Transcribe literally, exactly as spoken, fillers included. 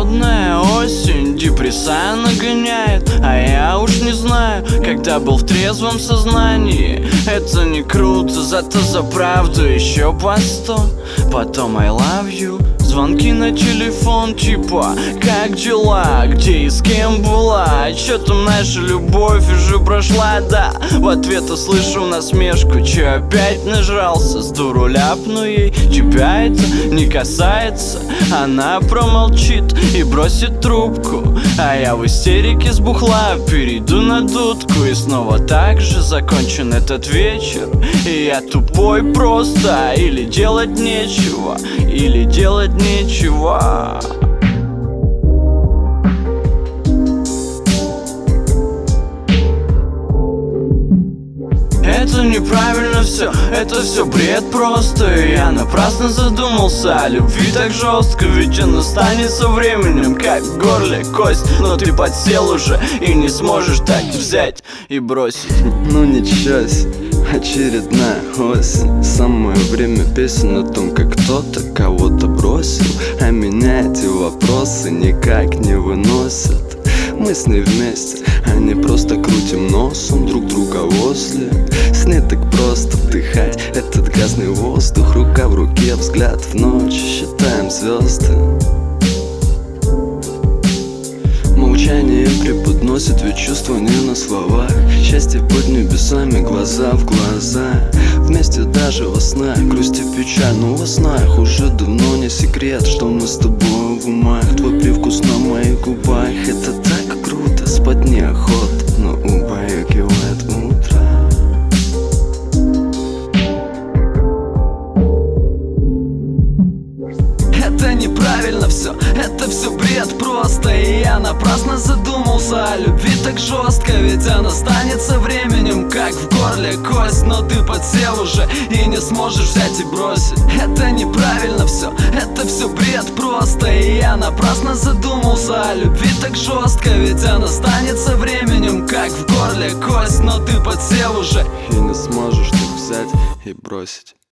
Холодная осень, депрессия нагоняет. А я уж не знаю, когда был в трезвом сознании. Это не круто, зато за правду еще по сто. Потом I love you, звонки на телефон типа: как дела, где и с кем была? Чё там наша любовь уже прошла, да? В ответ услышу насмешку: чё опять нажрался? С дуру ляпну ей: тебя это не касается. Она промолчит и бросит трубку, а я в истерике сбухла, перейду на дудку. И снова так же закончен этот вечер. И я тупой просто, или делать нечего, или делать нечего. Это неправильно все, это все бред просто. И я напрасно задумался о любви так жестко. Ведь она станет со временем, как в горле кость. Но ты подсел уже и не сможешь так взять и бросить. Ну ничего себе, очередная осень. Самое время песен о том, как кто-то кого-то бросил. А меня эти вопросы никак не выносят. Мы с ней вместе, а не просто крутим носом друг друга возле. С ней так просто вдыхать этот грязный воздух. Рука в руке, взгляд в ночь, считаем звезды. Молчание преподносит, ведь чувства не на словах. Счастье под небесами, глаза в глаза. Вместе даже во снах, грусть и печаль. Но во снах уже давно не секрет, что мы с тобой в умах. Твой привкус на моих губах, это так круто. Спать неохота, но убаюкивает утро. Это неправильно все, это все бред просто. И я напрасно задумался о любви так жестко. Ведь она станет со временем, как в горле кость. Но ты подсел уже и не сможешь взять и бросить. Это неправильно все, это все бред просто. И я напрасно задумался о любви так жестко. Ведь она станет со временем, как в горле кость. Но ты подсел уже и не сможешь так взять и бросить.